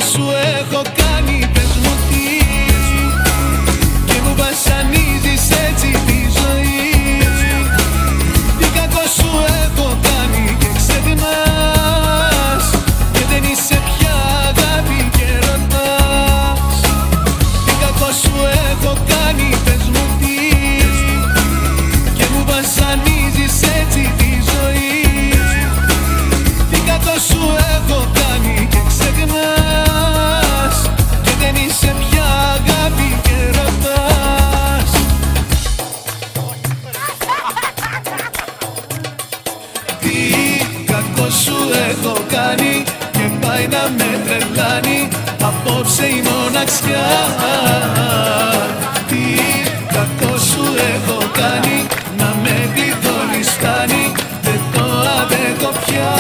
σου έχω κάνει, πες μου τι, και μου βασανίζεις έτσι τη ζωή. Τι κακό σου έχω κάνει και ξεχνάς, και δεν είσαι πια αγάπη και ρωτάς. Τι κακό σου έχω κάνει, πες μου τι, και μου βασανίζεις έτσι τη ζωή. Τι κακό σου έχω κάνει και ξεχνάς, και δεν είσαι πια αγάπη και ρωτάς. Τι κακό σου έχω κάνει και πάει να με τρελάνει απόψε η μοναξιά. Τι κακό σου έχω κάνει, να με γλιτώνεις φτάνει, δεν το αντέχω πια.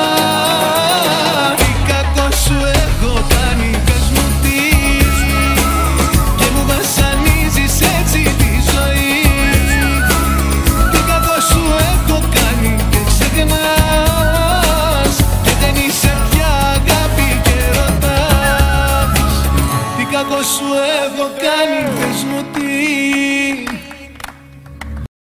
Τι κακό σου έχω κάνει, πες μου τι, και μου βασανίζεις έτσι τη ζωή. Τι κακό σου έχω κάνει και ξεχνάς, και δεν είσαι πια αγάπη και ρωτάς. Τι κακό σου έχω κάνει, πες μου τι.